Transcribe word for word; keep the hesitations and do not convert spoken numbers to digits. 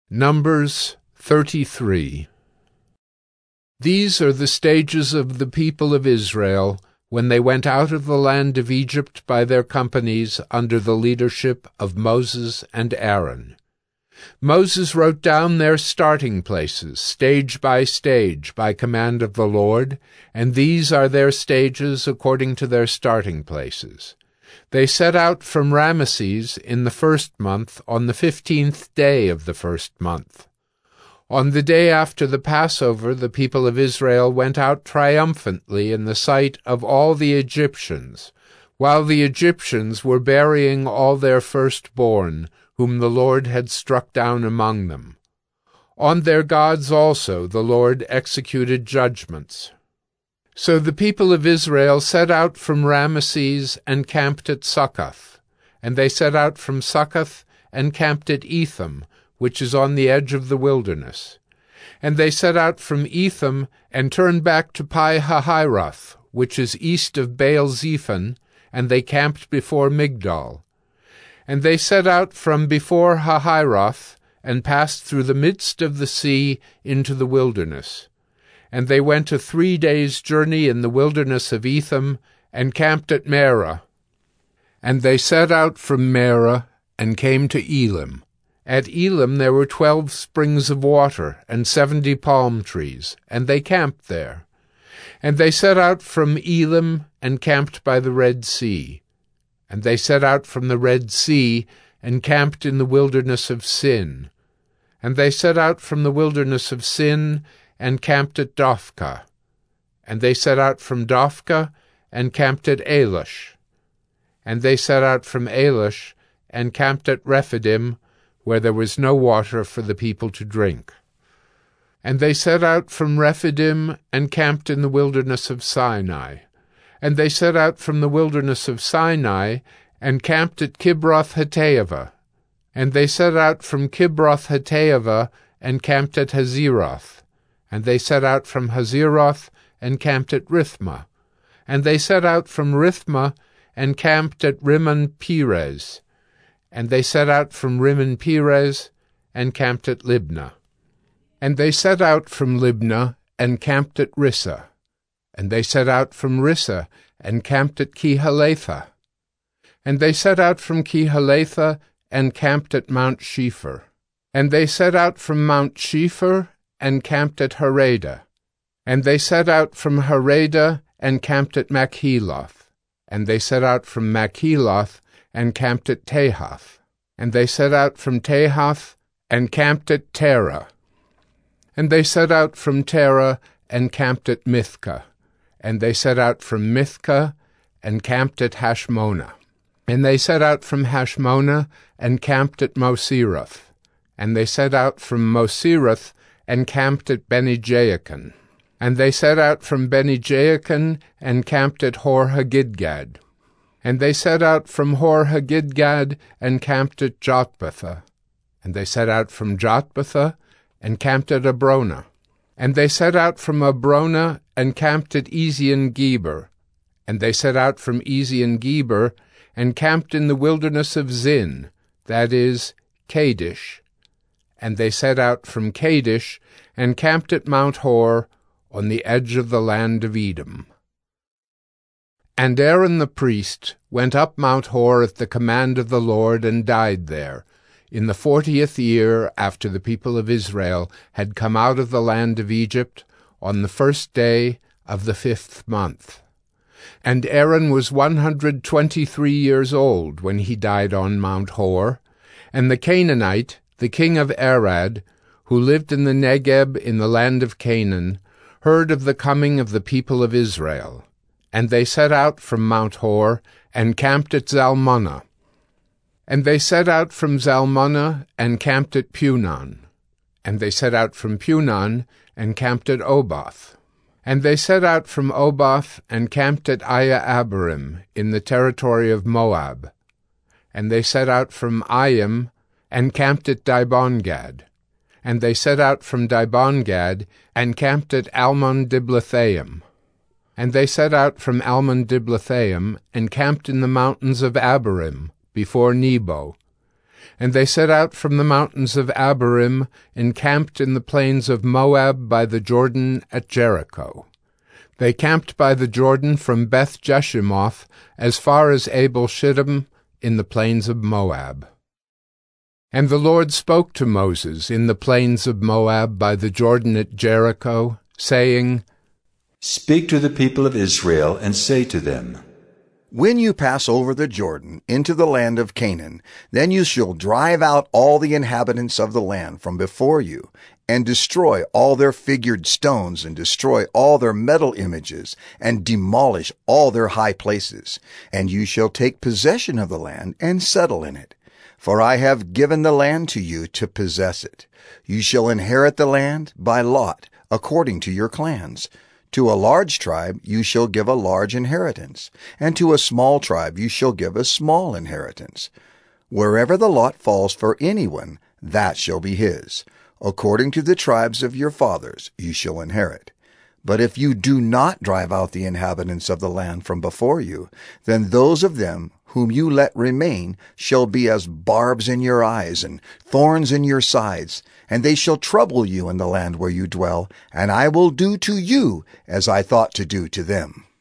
Numbers thirty-three. These are the stages of the people of Israel when they went out of the land of Egypt by their companies under the leadership of Moses and Aaron. Moses wrote down their starting places, stage by stage, by command of the Lord, and these are their stages according to their starting places. They set out from Ramesses in the first month on the fifteenth day of the first month. On the day after the Passover, the people of Israel went out triumphantly in the sight of all the Egyptians, while the Egyptians were burying all their firstborn, whom the Lord had struck down among them. On their gods also the Lord executed judgments. So the people of Israel set out from Ramesses and camped at Succoth, and they set out from Succoth and camped at Etham, which is on the edge of the wilderness. And they set out from Etham and turned back to Pi-hahiroth, which is east of Baal-zephon, and they camped before Migdol. And they set out from before Hahiroth and passed through the midst of the sea into the wilderness. And they went a three days' journey in the wilderness of Etham, and camped at Marah. And they set out from Marah, and came to Elim. At Elim there were twelve springs of water, and seventy palm trees, and they camped there. And they set out from Elim, and camped by the Red Sea. And they set out from the Red Sea, and camped in the wilderness of Sin. And they set out from the wilderness of Sin, and camped at Dophkah. And they set out from Dophkah, and camped at Alush. And they set out from Alush, and camped at Rephidim, where there was no water for the people to drink. And they set out from Rephidim, and camped in the wilderness of Sinai. And they set out from the wilderness of Sinai, and camped at Kibroth-Hattaavah. And they set out from Kibroth-Hattaavah, and camped at Hazeroth. And they set out from Hazeroth, and camped at Rithmah. And they set out from Rithmah, and camped at Rimmon-Perez. And they set out from Rimmon-Perez, and camped at Libnah. And they set out from Libnah, and camped at Rissah. And they set out from Rissah, and camped at Kehelathah. And they set out from Kehelathah, and camped at Mount Shepher. And they set out from Mount Shepher, and camped at Harada. And they set out from Harada, and camped at Machheloth. And they set out from Machheloth, and camped at Tahath. And they set out from Tahath, and camped at Terah. And they set out from Terah, and camped at Mithkah. And they set out from Mithkah, and camped at Hashmonah. And they set out from Hashmonah, and camped at Moseroth. And they set out from Moseroth, and camped at Beni-Jaakan. And they set out from Beni-Jaakan, and camped at Hor-Haggidgad. And they set out from Hor-Haggidgad, and camped at Jotbathah. And they set out from Jotbathah, and camped at Abrona. And they set out from Abrona, and camped at Ezion-Geber. And they set out from Ezion-Geber, and camped in the wilderness of Zin, that is, Kadesh. And they set out from Kadesh, and camped at Mount Hor, on the edge of the land of Edom. And Aaron the priest went up Mount Hor at the command of the Lord, and died there, in the fortieth year after the people of Israel had come out of the land of Egypt, on the first day of the fifth month. And Aaron was one hundred twenty-three years old when he died on Mount Hor, and the Canaanite, the king of Arad, who lived in the Negeb in the land of Canaan, heard of the coming of the people of Israel. And they set out from Mount Hor, and camped at Zalmonah. And they set out from Zalmonah, and camped at Punon. And they set out from Punon, and camped at Oboth. And they set out from Oboth, and camped at Iye-Abarim, in the territory of Moab. And they set out from Ayim, and camped at Dibongad. And they set out from Dibongad, and camped at Almon-Diblathaim. And they set out from Almon-Diblathaim, and camped in the mountains of Abarim, before Nebo. And they set out from the mountains of Abarim, encamped in the plains of Moab by the Jordan at Jericho. They camped by the Jordan from Beth Jeshimoth as far as Abel Shittim in the plains of Moab. And the Lord spoke to Moses in the plains of Moab by the Jordan at Jericho, saying, Speak to the people of Israel and say to them, When you pass over the Jordan into the land of Canaan, then you shall drive out all the inhabitants of the land from before you, and destroy all their figured stones, and destroy all their metal images, and demolish all their high places. And you shall take possession of the land and settle in it. For I have given the land to you to possess it. You shall inherit the land by lot, according to your clans. To a large tribe you shall give a large inheritance, and to a small tribe you shall give a small inheritance. Wherever the lot falls for anyone, that shall be his. According to the tribes of your fathers you shall inherit. But if you do not drive out the inhabitants of the land from before you, then those of them whom you let remain shall be as barbs in your eyes and thorns in your sides, and they shall trouble you in the land where you dwell, and I will do to you as I thought to do to them.